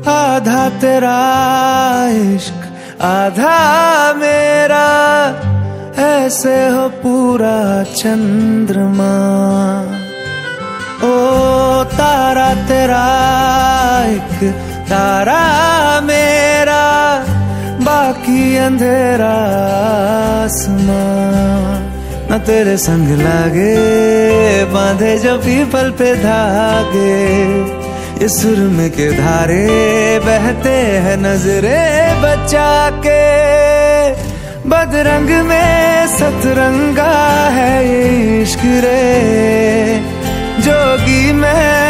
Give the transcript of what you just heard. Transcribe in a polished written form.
आधा तेरा इश्क आधा मेरा, ऐसे हो पूरा चंद्रमा। ओ तारा तेरा एक तारा मेरा, बाकी अंधेरा आसमां। न तेरे संग लागे बांधे जो पीपल पे धागे, इस सुरमे के धारे बहते हैं नजरे बचा के। बदरंग में सतरंगा है ये इश्क रे, जोगी में